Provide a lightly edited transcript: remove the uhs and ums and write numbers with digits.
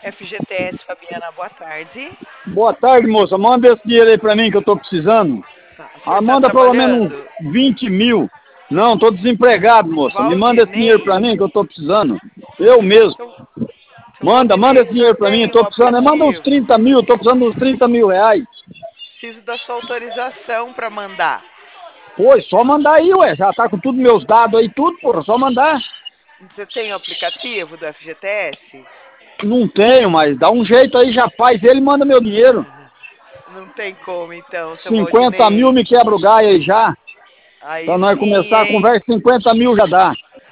FGTS, Fabiana, boa tarde. Boa tarde, moça. Manda esse dinheiro aí pra mim que eu tô precisando. Tá, o senhor tá Manda pelo menos trabalhando? 20 mil. Não, tô desempregado, moça. Me manda esse dinheiro pra Valdinei? mim que eu tô precisando. Eu mesmo. Seu Manda Valdinei, o esse senhor dinheiro pra mim. tem o Tô precisando. Manda uns aplicativo? 30 mil. Tô precisando de uns 30 mil reais. Preciso da sua autorização para mandar. Pô, só mandar aí, ué. Já tá com tudo meus dados aí, tudo, porra. Só mandar. Você tem o aplicativo do FGTS? Não tenho, mas dá um jeito aí, já faz ele e manda meu dinheiro. Não tem como então, seu 50 mil Valdinei. me quebra o gai aí já. Aí Pra nós sim, começar a hein? conversa, 50 mil já dá.